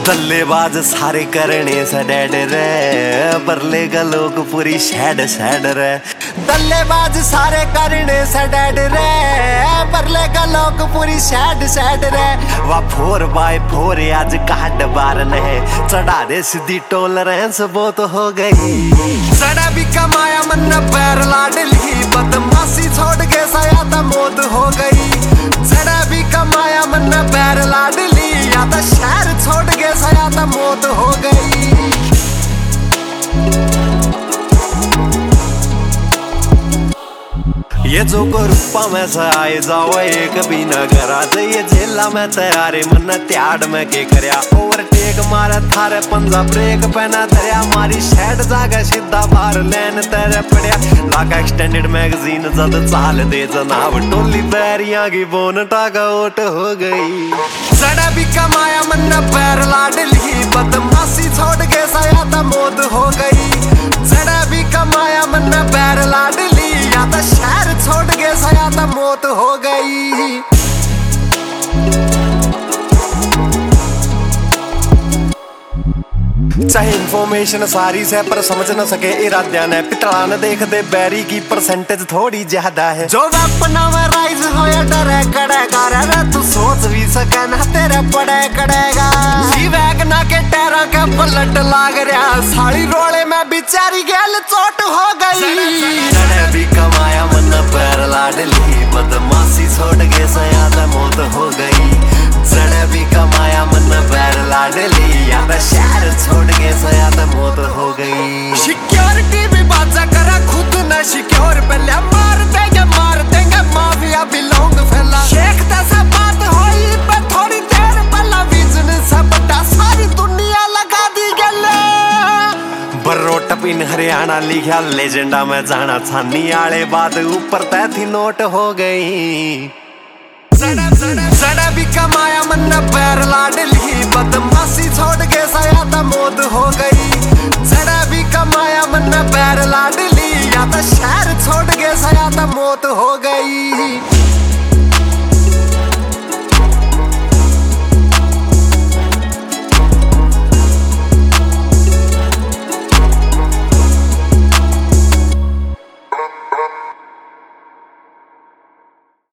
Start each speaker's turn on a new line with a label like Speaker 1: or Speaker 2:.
Speaker 1: दल्लेबाज सारे करने से डैड रे, परले का लोग पूरी सैड सैड रे। दल्लेबाज सारे करने से डैड रे, परले का लोग पूरी सैड सैड रे। वा 4x4 आज काट बार ने चढ़ा दे सीधी टॉलरेंस बहुत हो गई। सड़ा भी कमाया मन पैर लाडली, बदमाशी छोड़ के साया तो मौत हो गई। सड़ा भी कमाया मन पैर लाडली, या तो शहर छोड़ के साया तो मौत हो गई। ये जो को रूपा में से आए जाओ एक भी न करा दे, ये जेला में तैयारे मन त्याड़ में के करया। ओवरटेक मारे थारे पंजा ब्रेक पहना धरया, मारी शैड जागा सीधा बाहर लैन तेरे पड़या। लाका एक्सटेंडेड मैगजीन जद चाल दे जनाब, टोली पैरियां की बोन टाका ओट हो गई। सड़ा भी कमाया मन पैर लाडली, बदमाशी छोड़ के साया तो मौत हो गई। सड़ा भी कमाया मन पैर लाडली, या तो शहर छोड़ के साया तो मौत हो गई। चाहे इन्फॉर्मेशन सारी से पर समझ न सके इराद्या ने, पितला न देख दे बैरी की परसेंटेज थोड़ी ज्यादा है। जो अपना में राइज होया डरे कड़ेगा रे, तू सोच भी सके ना तेरे पड़े कड़ेगा। जी वैगना के टायरों के पलट लाग रहा, साड़ी रोले में बेचारी गेल चोट हो गई। सड़े भी कमाया मन पैर लाडली, बदमाशी छोड़ के सया तो मौत हो गई। सड़े भी कमाया मन पैर लाडली, या तो शहर छोड़ के सया तो मौत हो गई। सिक्योरिटी भी बाजा करा खुद न सिक्योर, पहले मार देंगे माफिया बिलोंग फैला। शेख तसा बात होई पर थोड़ी देर पहला बिजनेस बटा सारी दुनिया लगा दी गले। बर्रो टपिन हरियाणा लिखा लेजेंडा में जाना छानी आले बाद ऊपर तैथी नोट हो गई। सड़ा भी कमाया मन पैर लाडली, बदमाशी छोड़ के साया तो मौत हो गई। सड़ा भी कमाया मन पैर लाडली, या तो शहर छोड़ के साया तो मौत हो गई।